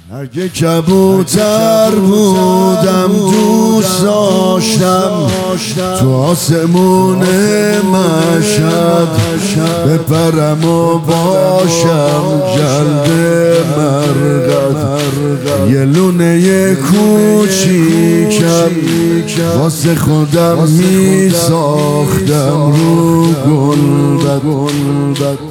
اگه کبوتر بودم دوست داشتم تو آسمون مشهد بپرم و باشم جلد مرغد، یه لونه کوچیکم واسه خودم می ساختم رو گلبد.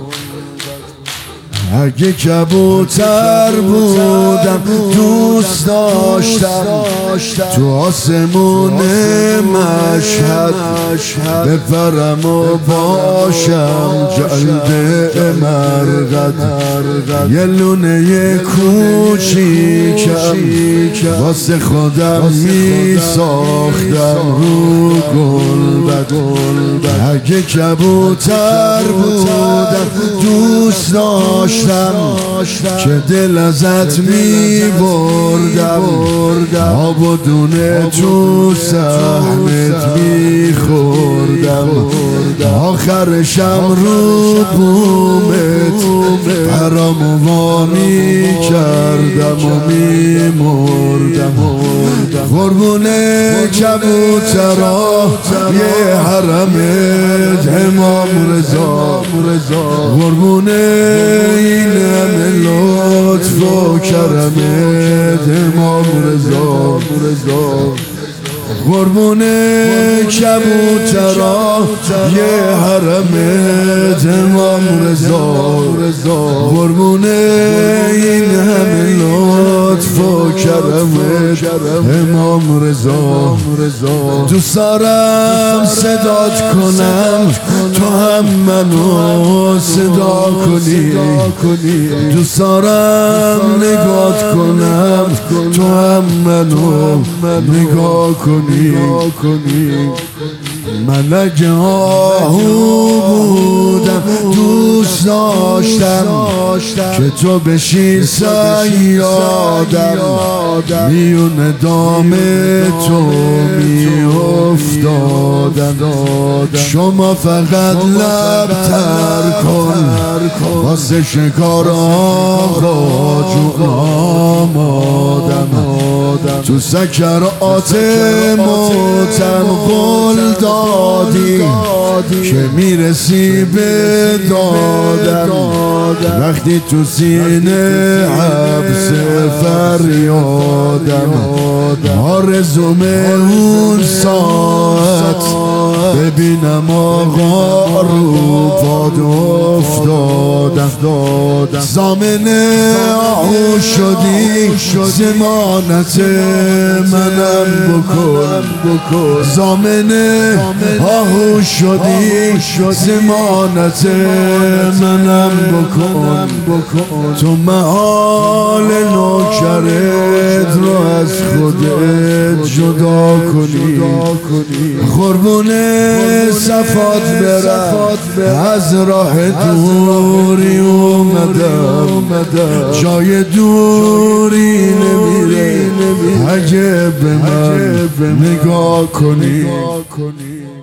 اگه کبوتر بودم دوست داشتم تو آسمون مشهد بپرم و باشم جلد مرغد، یه لونه کوچیکم واسه خودم می ساختم رو گلبد. اگه کبوتر بودم دوست داشتم که دل ازت می بردم، آب و دونه تو سحنت می خوردم، آخرشم رو بومت پرام و می کردم و می مردم. قربون کبوترا یه حرمت امام رضا، قربون این همه لطف و کرمت امام رضا، قربون کبوترا یه حرمت امام رضا، قربون این همه لطف و کرمت امام رضا. دوست دارم صدات کنم تو هم منو صدا کنی، دوست دارم نگات کنم تو هم منو نگاه کنی. من اگه آهو بودم دوست داشتم که تو بشی صیادم، میون دام تو می افتادم. شما فقط لب تر کن واسه شکار آقا جو آمادم، تو سکرات موتم قول دادی که میرسی به دادم، وقتی تو سینه حبس فریادم، آرزوم اون ساعت ببینم آقا رو پاد افتادم. زامن آهو شدی زمانت منم بکن، زامن آهو شدی زمانت منم بکن. تو محال نوکرت رو از خودت جدا کنی، قربون صفات برم از راه دوری اومدم، جای دوری نمیره اگه به من نگاه کنی.